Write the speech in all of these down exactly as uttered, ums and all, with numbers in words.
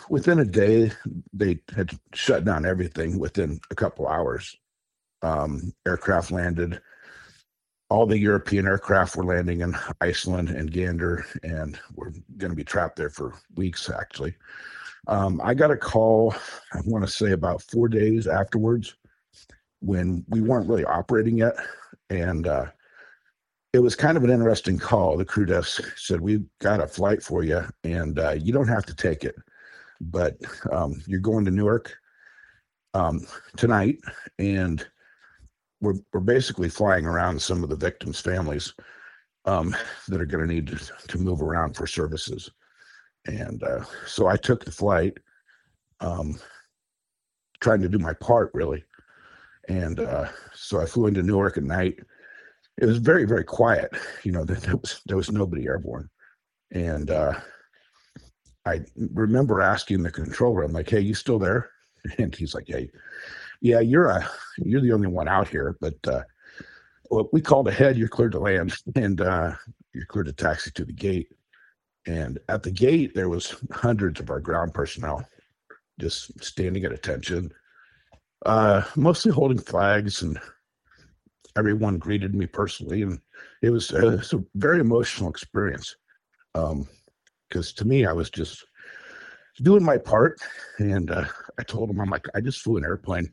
within a day, they had shut down everything within a couple hours. Um, aircraft landed. All the European aircraft were landing in Iceland and Gander, and we're going to be trapped there for weeks, actually. Um, I got a call, I want to say about four days afterwards, when we weren't really operating yet. And uh, it was kind of an interesting call. The crew desk said, "We've got a flight for you, and uh, you don't have to take it, but um, you're going to Newark um, tonight, and we're, we're basically flying around some of the victims' families um, that are going to need to, to move around for services." And uh, so I took the flight, um, trying to do my part, really. And uh, so I flew into Newark at night. It was very, very quiet. You know, there was, there was nobody airborne. And uh, I remember asking the controller, I'm like, "Hey, you still there?" And he's like, "Hey, yeah, you're a, you're the only one out here, but uh, well, we called ahead. You're cleared to land, and uh, you're cleared to taxi to the gate." And at the gate, there was hundreds of our ground personnel just standing at attention, uh, mostly holding flags, and everyone greeted me personally. And it was, uh, it was a very emotional experience, um, because to me, I was just doing my part. And uh, I told him, I'm like, "I just flew an airplane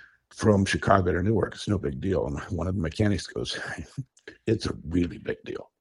from Chicago to Newark. It's no big deal." And one of the mechanics goes, "It's a really big deal."